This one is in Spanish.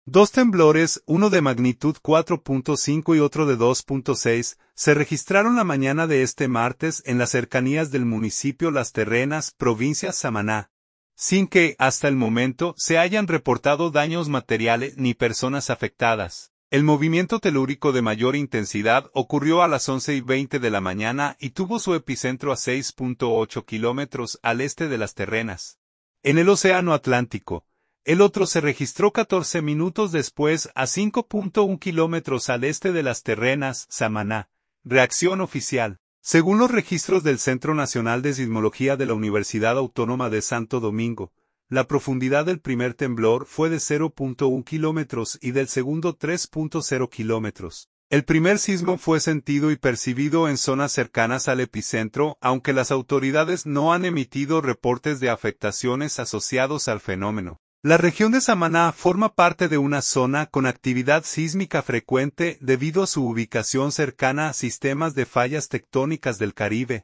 Dos temblores, uno de magnitud 4.5 y otro de 2.6, se registraron la mañana de este martes en las cercanías del municipio Las Terrenas, provincia Samaná, sin que, hasta el momento, se hayan reportado daños materiales ni personas afectadas. El movimiento telúrico de mayor intensidad ocurrió a las 11:20 de la mañana y tuvo su epicentro a 6.8 kilómetros al este de Las Terrenas, en el Océano Atlántico. El otro se registró 14 minutos después a 5.1 kilómetros al este de Las Terrenas, Samaná. Reacción oficial. Según los registros del Centro Nacional de Sismología de la Universidad Autónoma de Santo Domingo, la profundidad del primer temblor fue de 0.1 kilómetros y del segundo 3.0 kilómetros. El primer sismo fue sentido y percibido en zonas cercanas al epicentro, aunque las autoridades no han emitido reportes de afectaciones asociados al fenómeno. La región de Samaná forma parte de una zona con actividad sísmica frecuente debido a su ubicación cercana a sistemas de fallas tectónicas del Caribe.